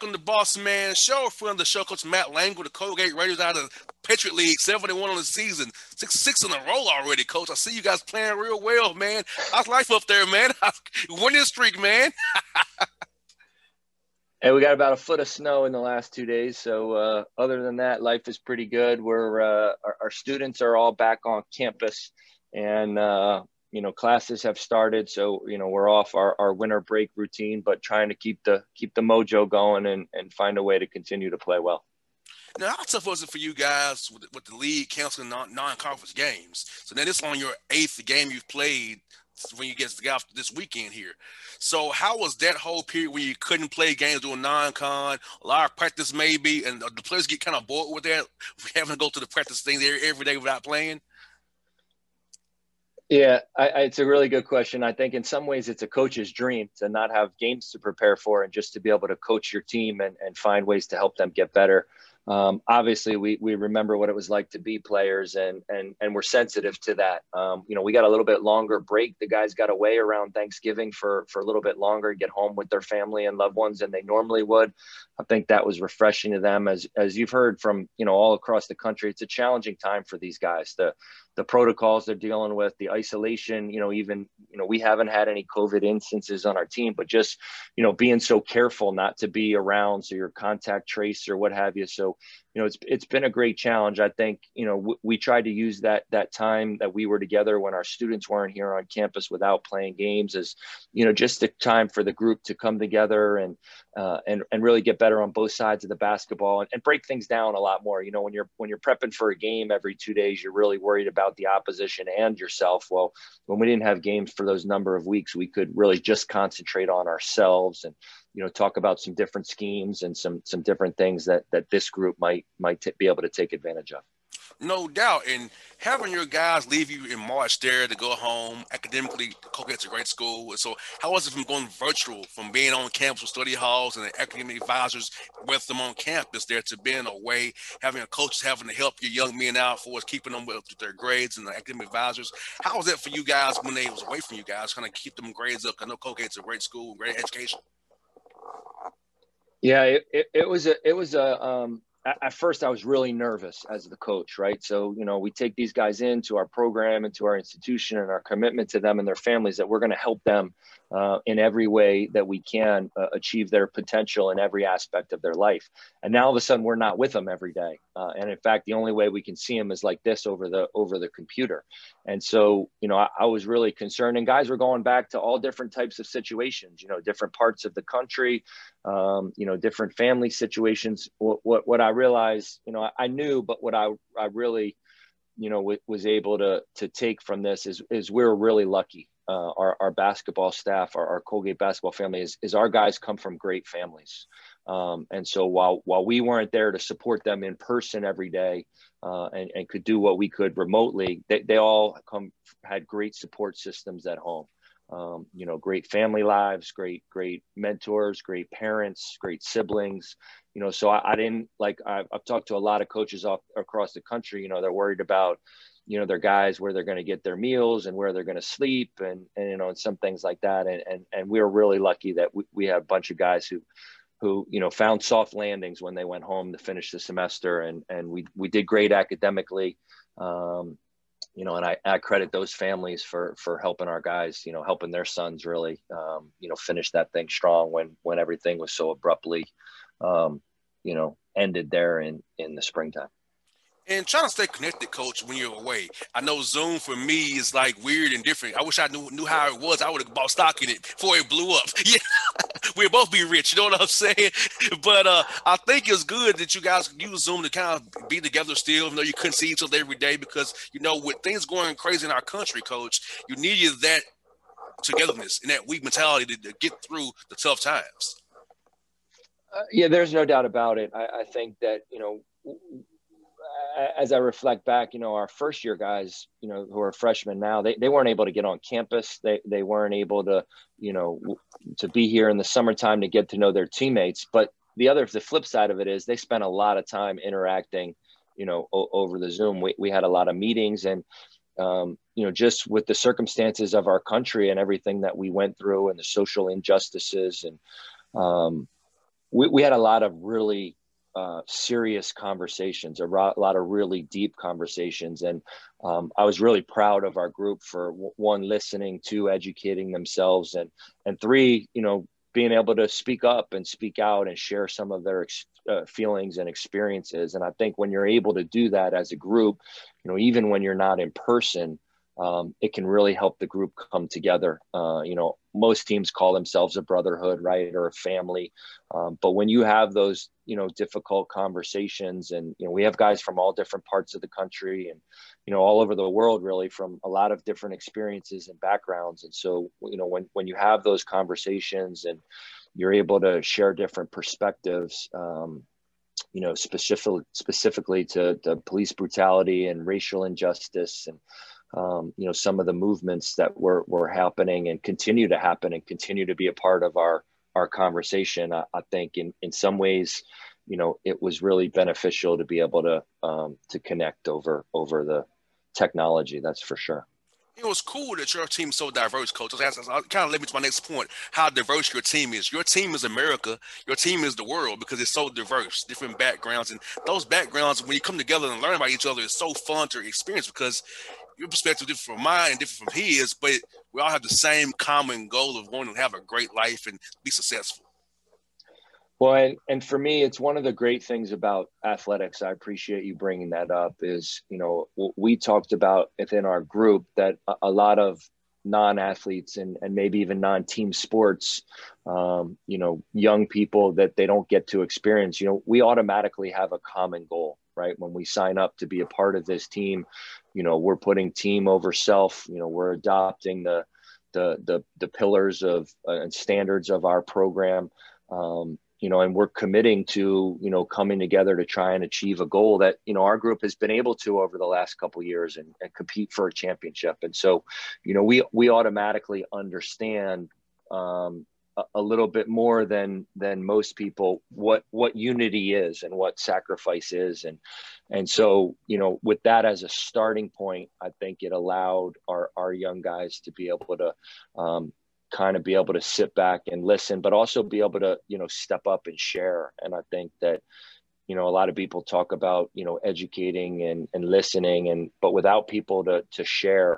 welcome to Boss Man Show. Friend of the show, Coach Matt Lang with the Colgate Raiders out of Patriot League, 7-1 on the season, six in a row already, Coach. I see you guys playing real well, man. How's life up there, man? Winning streak, man. And we got about a foot of snow in the last 2 days. So other than that, life is pretty good. Our students are all back on campus, and classes have started. So we're off our winter break routine, but trying to keep the mojo going and find a way to continue to play well. Now, how tough was it for you guys with the league canceling non-conference games? So now this is on your 8th game you've played when you get this weekend here. So how was that whole period when you couldn't play games doing non-con, a lot of practice maybe, and the players get kind of bored with that, having to go to the practice thing there every day without playing? Yeah, it's a really good question. I think in some ways it's a coach's dream to not have games to prepare for and just to be able to coach your team and find ways to help them get better. Obviously, we remember what it was like to be players, and we're sensitive to that. We got a little bit longer break. The guys got away around Thanksgiving for a little bit longer, get home with their family and loved ones than they normally would. I think that was refreshing to them. As you've heard from all across the country, it's a challenging time for these guys. The protocols they're dealing with, the isolation, even we haven't had any COVID instances on our team, but just, being so careful not to be around. So your contact trace or what have you. So, it's been a great challenge. I think, we tried to use that time that we were together when our students weren't here on campus without playing games as, just the time for the group to come together and really get better on both sides of the basketball and break things down a lot more. When you're prepping for a game every 2 days, you're really worried about the opposition and yourself. Well, when we didn't have games for those number of weeks, we could really just concentrate on ourselves and, talk about some different schemes and some different things that this group might be able to take advantage of. No doubt. And having your guys leave you in March there to go home, academically, Colgate's a great school. So how was it from going virtual, from being on campus with study halls and the academic advisors with them on campus there to being away, having a coach having to help your young men out for us, keeping them with their grades and the academic advisors? How was that for you guys when they was away from you guys, kind of keep them grades up? I know Colgate's a great school, great education. Yeah, it was at first I was really nervous as the coach, right? So, we take these guys into our program, into our institution, and our commitment to them and their families that we're going to help them in every way that we can achieve their potential in every aspect of their life. And now all of a sudden we're not with them every day. And in fact, the only way we can see them is like this over the computer. And so, I was really concerned, and guys were going back to all different types of situations, different parts of the country, different family situations. What I realized, I knew, but what I really, was able to take from this is we're really lucky. Our basketball staff, our Colgate basketball family is our guys come from great families. And so while we weren't there to support them in person every day and could do what we could remotely, they all had great support systems at home. Great family lives, great mentors, great parents, great siblings, so I didn't I've talked to a lot of coaches across the country, they're worried about, their guys, where they're going to get their meals and where they're going to sleep and some things like that. And we were really lucky that we had a bunch of guys who found soft landings when they went home to finish the semester. And we did great academically. And I credit those families for helping our guys, helping their sons really, finish that thing strong when everything was so abruptly, ended there in the springtime. And trying to stay connected, Coach, when you're away. I know Zoom for me is like weird and different. I wish I knew how it was. I would have bought stock in it before it blew up. Yeah, we'd both be rich. You know what I'm saying? But I think it's good that you guys use Zoom to kind of be together still, even though you couldn't see each other every day. Because with things going crazy in our country, Coach, you needed that togetherness and that weak mentality to get through the tough times. Yeah, there's no doubt about it. I think that as I reflect back, our first year guys, who are freshmen now, they weren't able to get on campus. They weren't able to, to be here in the summertime to get to know their teammates. But the flip side of it is they spent a lot of time interacting, over the Zoom. We had a lot of meetings and, just with the circumstances of our country and everything that we went through and the social injustices and, we had a lot of really serious conversations, a lot of really deep conversations. And I was really proud of our group for one, listening, two, educating themselves, and three, being able to speak up and speak out and share some of their feelings and experiences. And I think when you're able to do that as a group, even when you're not in person, it can really help the group come together. Most teams call themselves a brotherhood, right, or a family. But when you have those, difficult conversations, and, we have guys from all different parts of the country and, all over the world, really, from a lot of different experiences and backgrounds. And so, when you have those conversations and you're able to share different perspectives, specifically to the police brutality and racial injustice, and some of the movements that were happening and continue to happen and continue to be a part of our conversation. I think in some ways, it was really beneficial to be able to connect over the technology. That's for sure. It was cool that your team's so diverse, Coach. That kind of led me to my next point, how diverse your team is. Your team is America. Your team is the world because it's so diverse, different backgrounds. And those backgrounds, when you come together and learn about each other, it's so fun to experience because your perspective is different from mine and different from his, but we all have the same common goal of wanting to have a great life and be successful. Well, and for me, it's one of the great things about athletics. I appreciate you bringing that up. Is, we talked about within our group that a lot of non-athletes and maybe even non-team sports, young people that they don't get to experience, we automatically have a common goal, right? When we sign up to be a part of this team, we're putting team over self. We're adopting the pillars of and standards of our program. And we're committing to, coming together to try and achieve a goal that, our group has been able to over the last couple of years and compete for a championship. And so, we automatically understand a little bit more than most people what unity is and what sacrifice is. And so, with that as a starting point, I think it allowed our young guys to be able to kind of be able to sit back and listen, but also be able to, step up and share. And I think that, a lot of people talk about, educating and listening, but without people to share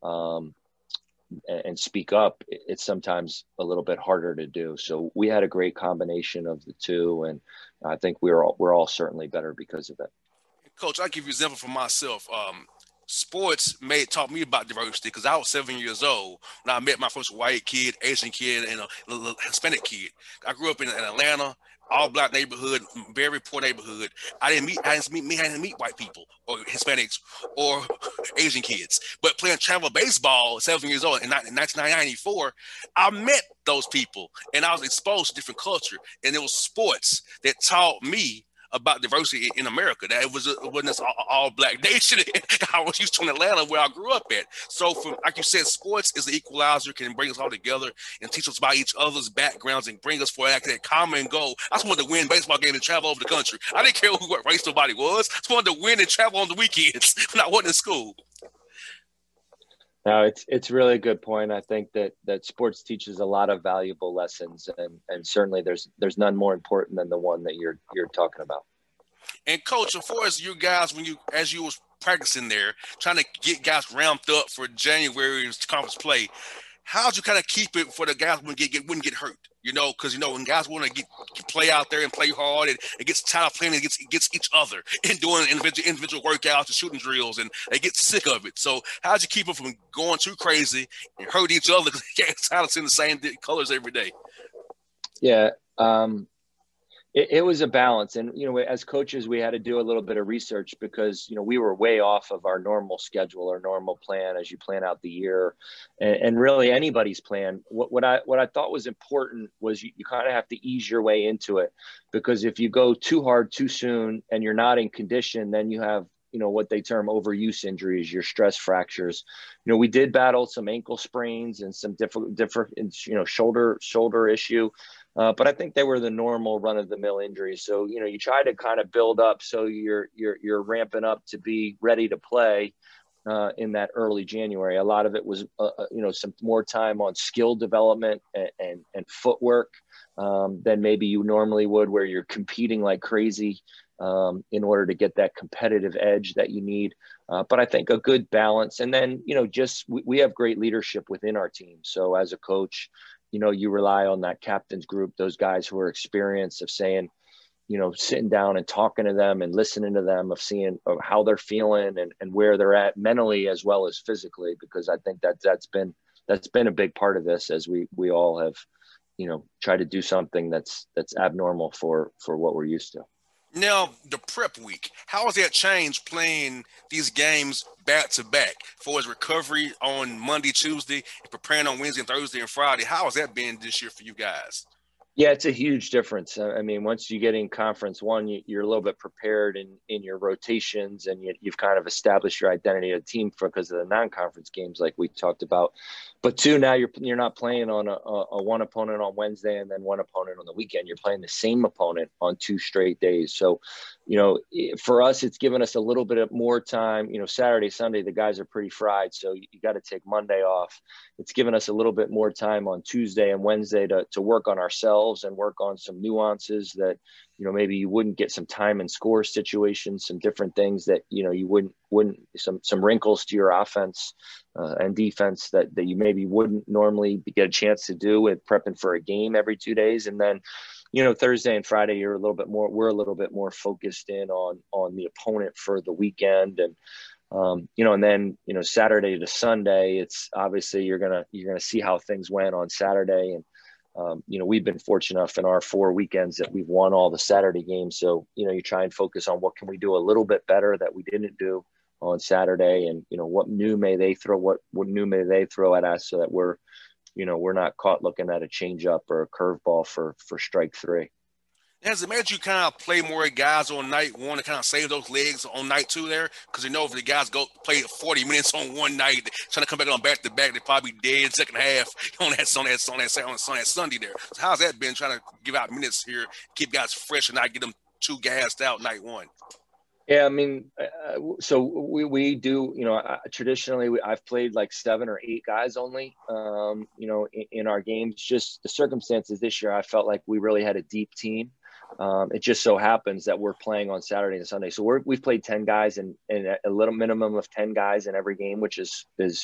and speak up, it's sometimes a little bit harder to do. So we had a great combination of the two. And I think we're all certainly better because of it. Coach, I'll give you an example for myself. Sports taught me about diversity because I was 7 years old when I met my first white kid, Asian kid, and a Hispanic kid. I grew up in Atlanta, all black neighborhood, very poor neighborhood. I didn't meet white people or Hispanics or Asian kids. But playing travel baseball at 7 years old in 1994, I met those people and I was exposed to different culture. And it was sports that taught me about diversity in America. That it wasn't this all black nation. I was used to in Atlanta where I grew up at. So like you said, sports is the equalizer, can bring us all together and teach us about each other's backgrounds and bring us for that common goal. I just wanted to win baseball game and travel over the country. I didn't care what race nobody was. I just wanted to win and travel on the weekends when I wasn't in school. No, it's really a good point. I think that sports teaches a lot of valuable lessons, and certainly there's none more important than the one that you're talking about. And Coach, as far as you guys, as you was practicing there, trying to get guys ramped up for January's conference play, how'd you kind of keep it for the guys wouldn't get hurt? Because when guys want to play out there and play hard, and it gets tired of playing against each other and doing individual workouts and shooting drills, and they get sick of it. So how'd you keep them from going too crazy and hurt each other because they can't tired of seeing the same colors every day? Yeah. It was a balance. And, as coaches, we had to do a little bit of research because, we were way off of our normal schedule or normal plan as you plan out the year and really anybody's plan. What I thought was important was you kind of have to ease your way into it, because if you go too hard too soon and you're not in condition, then you have, what they term overuse injuries, your stress fractures. We did battle some ankle sprains and some different, shoulder issue. But I think they were the normal run-of-the-mill injuries. So, you try to kind of build up so you're ramping up to be ready to play. in that early January. A lot of it was, some more time on skill development and footwork than maybe you normally would, where you're competing like crazy in order to get that competitive edge that you need. But I think a good balance. And then, we have great leadership within our team. So as a coach, you rely on that captain's group, those guys who are experienced, of saying, sitting down and talking to them and listening to them, of seeing how they're feeling and where they're at mentally as well as physically, because I think that's been a big part of this, as we all have, tried to do something that's abnormal for what we're used to. Now, the prep week, how has that changed playing these games back to back for his recovery on Monday, Tuesday, and preparing on Wednesday and Thursday and Friday? How has that been this year for you guys? Yeah, it's a huge difference. I mean, once you get in conference one, you're a little bit prepared in your rotations, and you've kind of established your identity as a team because of the non-conference games like we talked about. But two, now you're not playing on a one opponent on Wednesday and then one opponent on the weekend. You're playing the same opponent on 2 straight days. So, for us, it's given us a little bit of more time. Saturday, Sunday, the guys are pretty fried, so you got to take Monday off. It's given us a little bit more time on Tuesday and Wednesday to work on ourselves and work on some nuances that, maybe you wouldn't get, some time and score situations, some different things that, you wouldn't some wrinkles to your offense and defense that you maybe wouldn't normally get a chance to do with prepping for a game every 2 days. And then, Thursday and Friday, we're a little bit more focused in on the opponent for the weekend. And, and then, Saturday to Sunday, it's obviously you're going to see how things went on Saturday. And, we've been fortunate enough in our 4 weekends that we've won all the Saturday games. So, you try and focus on what can we do a little bit better that we didn't do on Saturday, and, what new may they throw at us, so that we're not caught looking at a change up or a curveball for strike 3. Has it made you kind of play more guys on night one to kind of save those legs on night 2 there? Because if the guys go play 40 minutes on one night, trying to come back on back to back, they're probably dead in second half on that Sunday there. So how's that been, trying to give out minutes here, keep guys fresh and not get them too gassed out night one? Yeah, I mean, so we do, traditionally I've played like 7 or 8 guys only, in our games. Just the circumstances this year, I felt like we really had a deep team. It just so happens that we're playing on Saturday and Sunday. So we've played 10 guys and a little minimum of 10 guys in every game, which is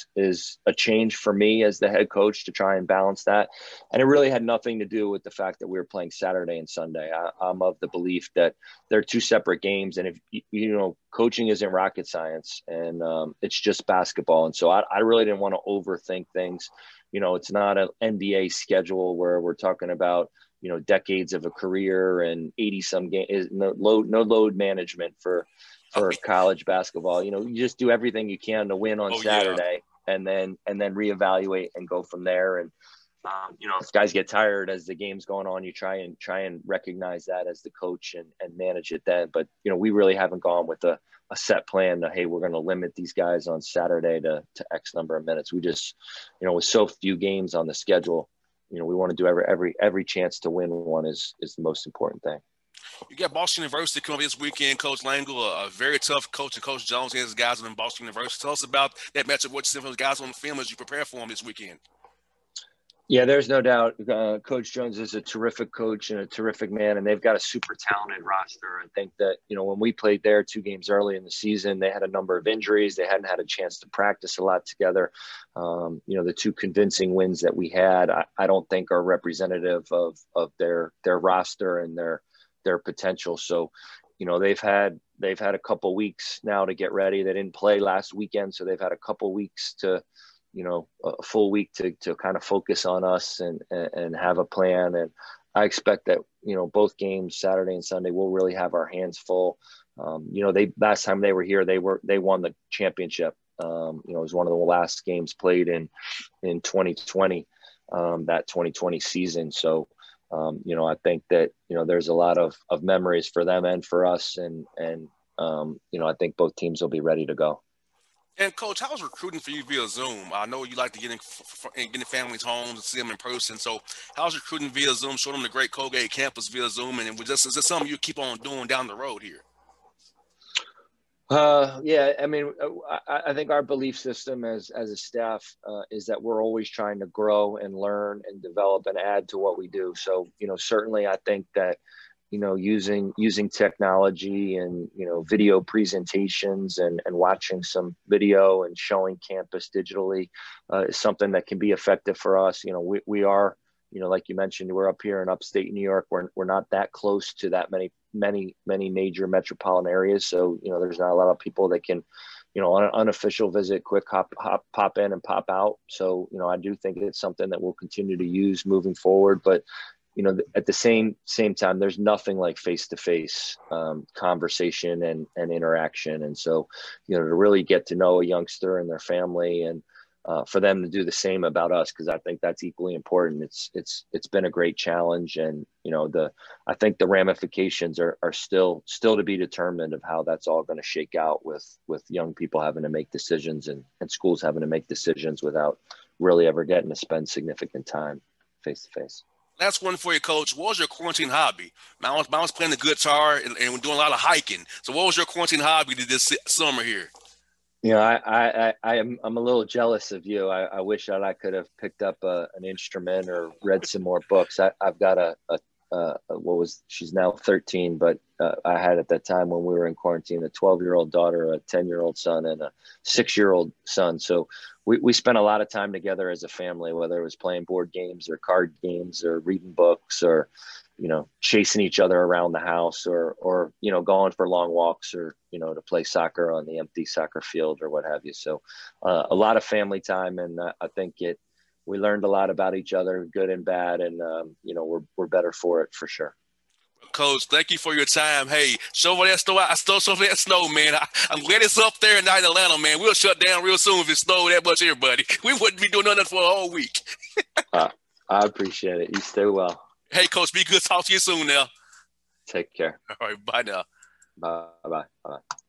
a change for me as the head coach to try and balance that. And it really had nothing to do with the fact that we were playing Saturday and Sunday. I'm of the belief that they're 2 separate games. And if, coaching isn't rocket science, and it's just basketball. And so I really didn't want to overthink things. It's not an NBA schedule where we're talking about, decades of a career and 80 some games. No load management for college basketball. You just do everything you can to win on Saturday, and then reevaluate and go from there. And if guys get tired as the game's going on, you try and recognize that as the coach and manage it then. But we really haven't gone with a set plan to, hey, we're going to limit these guys on Saturday to X number of minutes. We just, with so few games on the schedule, we want to do every chance to win one is the most important thing. You got Boston University coming up this weekend. Coach Langle, a very tough coach, and Coach Jones and his guys in Boston University. Tell us about that matchup. What you see from those guys on the film as you prepare for them this weekend? Yeah, there's no doubt. Coach Jones is a terrific coach and a terrific man, and they've got a super talented roster. I think that, when we played there 2 games early in the season, they had a number of injuries. They hadn't had a chance to practice a lot together. The 2 convincing wins that we had, I don't think are representative of their roster and their potential. So, they've had a couple weeks now to get ready. They didn't play last weekend, so they've had a couple weeks to, a full week to kind of focus on us and have a plan. And I expect that, both games, Saturday and Sunday, we'll really have our hands full. Last time they were here, they won the championship. It was one of the last games played in 2020, that 2020 season. So, I think that, there's a lot of memories for them and for us. And I think both teams will be ready to go. And Coach, how's recruiting for you via Zoom? I know you like to get in families' homes and see them in person. So how's recruiting via Zoom, showing them the great Colgate campus via Zoom? And is this something you keep on doing down the road here? Yeah, I mean, I think our belief system as a staff is that we're always trying to grow and learn and develop and add to what we do. So, certainly I think that, using technology and, video presentations and watching some video and showing campus digitally is something that can be effective for us. We are, like you mentioned, we're up here in upstate New York. We're not that close to that many major metropolitan areas. So, there's not a lot of people that can, on an unofficial visit, quick pop in and pop out. So, I do think it's something that we'll continue to use moving forward. But, at the same time, there's nothing like face-to-face conversation and interaction. And so, to really get to know a youngster and their family, and for them to do the same about us, because I think that's equally important. It's been a great challenge, and I think the ramifications are still to be determined of how that's all going to shake out with young people having to make decisions and schools having to make decisions without really ever getting to spend significant time face-to-face. Last one for you, Coach. What was your quarantine hobby? Mine was playing the guitar and doing a lot of hiking. So what was your quarantine hobby this summer here? I'm a little jealous of you. I wish that I could have picked up an instrument or read some more books. I've got she's now 13, but I had at that time when we were in quarantine, a 12-year-old daughter, a 10-year-old son, and a 6-year-old son. So we spent a lot of time together as a family, whether it was playing board games or card games or reading books or, chasing each other around the house or, going for long walks or, to play soccer on the empty soccer field or what have you. So a lot of family time. And I think we learned a lot about each other, good and bad. And, we're better for it for sure. Coach, thank you for your time. Hey, shovel that snow. I stole some of that snow, man. I'm glad it's up there in Atlanta, man. We'll shut down real soon if it snowed that much here, buddy. We wouldn't be doing nothing for a whole week. I appreciate it. You stay well. Hey, Coach, be good. Talk to you soon now. Take care. All right, bye now. Bye.